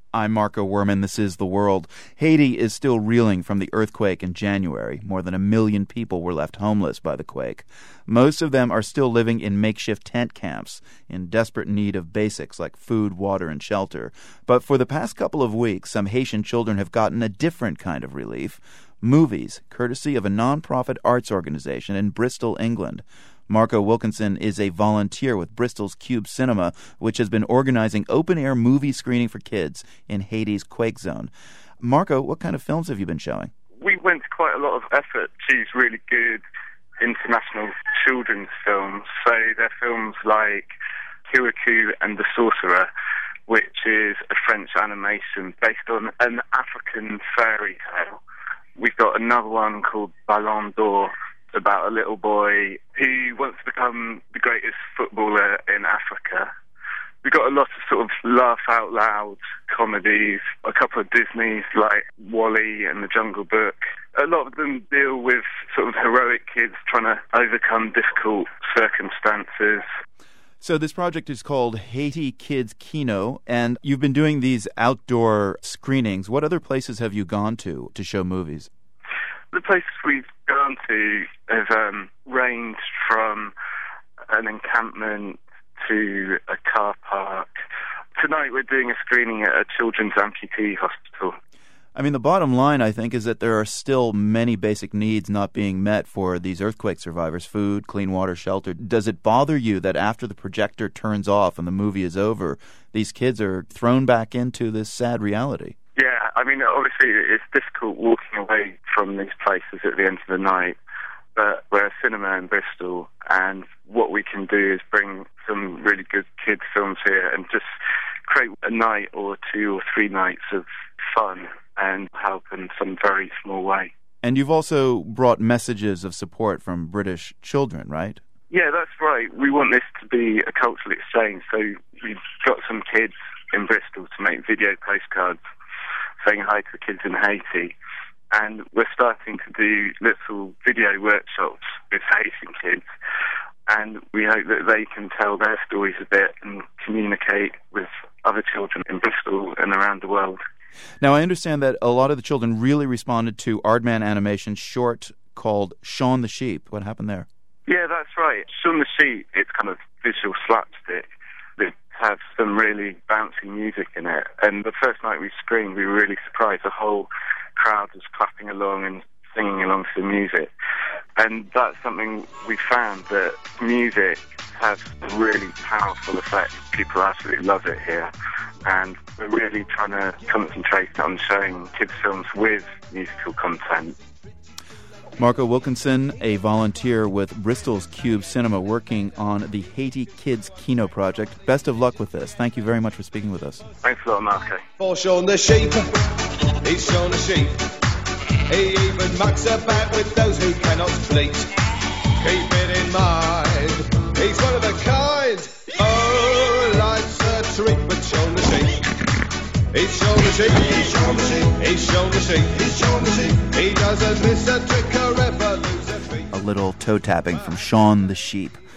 I'm Marco Werman. This is The World. Haiti is still reeling from the earthquake in January. More than 1 million people were left homeless by the quake. Most of them are still living in makeshift tent camps, in desperate need of basics like food, water, and shelter. But for the past couple of weeks, some Haitian children have gotten a different kind of relief. Movies, courtesy of a non-profit arts organization in Bristol, England. Marco Wilkinson is a volunteer with Bristol's Cube Cinema, which has been organizing open-air movie screening for kids in Haiti's quake zone. Marco, what kind of films have you been showing? We went to quite a lot of effort to choose really good international children's films. So they're films like Kirikou and the Sorcerer, which is a French animation based on an African fairy tale. We've got another one called Ballon d'Or, about a little boy who wants to become the greatest footballer in Africa. We've got a lot of sort of laugh-out-loud comedies, a couple of Disneys like WALL-E and The Jungle Book. A lot of them deal with sort of heroic kids trying to overcome difficult circumstances. So this project is called Haiti Kids Kino, and you've been doing these outdoor screenings. What other places have you gone to show movies? The places we've gone to have ranged from an encampment to a car park. Tonight we're doing a screening at a children's amputee hospital. I mean, the bottom line, I think, is that there are still many basic needs not being met for these earthquake survivors: food, clean water, shelter. Does it bother you that after the projector turns off and the movie is over, these kids are thrown back into this sad reality? Yeah, I mean, obviously it's difficult walking away from these places at the end of the night, but we're a cinema in Bristol, and what we can do is bring some really good kids' films here and just create a night or 2 or 3 nights of fun and help in some very small way. And you've also brought messages of support from British children, right? Yeah, that's right. We want this to be a cultural exchange, so we've got some kids in Bristol to make video postcards saying hi to the kids in Haiti. And we're starting to do little video workshops with Haitian kids. And we hope that they can tell their stories a bit and communicate with other children in Bristol and around the world. Now, I understand that a lot of the children really responded to Aardman Animation's short called Shaun the Sheep. What happened there? Yeah, that's right. Shaun the Sheep, it's kind of visual slapstick. They have some really bouncy music in it. And the first night we screened, we were really surprised. The whole crowd was clapping along and singing along to the music. And that's something we found, that music has a really powerful effect. People absolutely love it here. And we're really trying to concentrate on showing kids' films with musical content. Marco Wilkinson, a volunteer with Bristol's Cube Cinema, working on the Haiti Kids Kino project. Best of luck with this. Thank you very much for speaking with us. Thanks a lot, Marco. For Shaun the Sheep, he's Shaun the Sheep. He even mucks about with those who cannot bleat. Keep it in mind, he's one of a kind. Oh, life's a treat with Shaun the Sheep. He's Shaun the Sheep, he's Shaun the Sheep, he's Shaun the Sheep, he's Shaun the Sheep. He doesn't miss a trick or ever lose a beat. A little toe tapping from Shaun the Sheep.